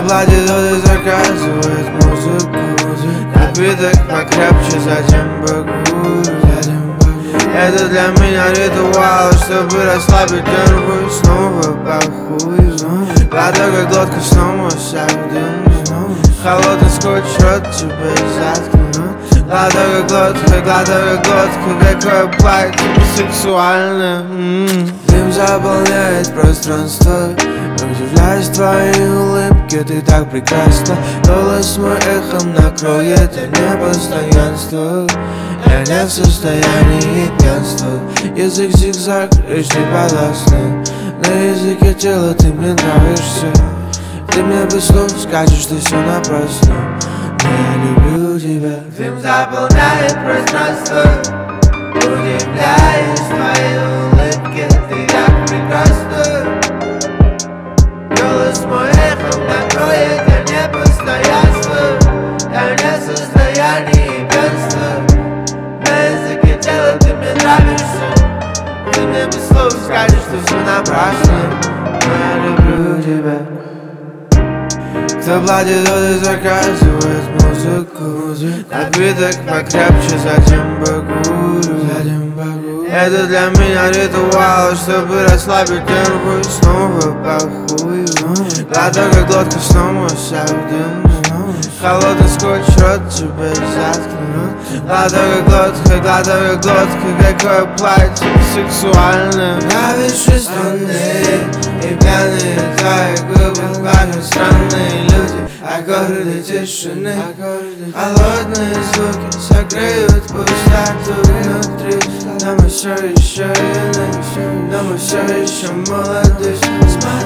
Кто платит, тот и заказывает музыку. Напиток покрепче, затем бакую. Это для меня ритуал, чтобы расслабить нервы. Снова похую. Глотаю как глотка, снова сядем. Холодный скотч, рот тебе заткнут. Глотаю как глотка, какое платье сексуальное. Дым заполняет пространство. Удивляюсь твоей улыбке, ты так прекрасна. Голос мой эхом накроет непостоянство. Я не в состоянии пьянства. Язык зигзаг, речь не подвластна. На языке тела ты мне нравишься. Ты мне без слов скажешь, что все напрасно. Но я люблю тебя. Дым заполняет пространство. Удивляюсь твоей улыбке, ты так прекрасна. Голос мой эхом накроет непостоянство. Я не в состоянии пьянства. На языке тела ты мне нравишься. Ты мне без слов скажешь, что все напрасно. Но я люблю тебя. Кто платит, тот и заказывает музыку. Напиток покрепче, затем бакую. Это для меня ритуал, чтобы расслабить нервы. Снова похую. Глотаю как глотка, снова сядем. Холодный скотч, рот тебе заткнут. Глотаю как глотка, какое платье сексуальное. Нравишься странные и пьяные твои губы, пахнут странные люди, аккорды тишины. Холодные звуки согреют пустоту внутри. Но мы все еще юны, но мы все еще молоды.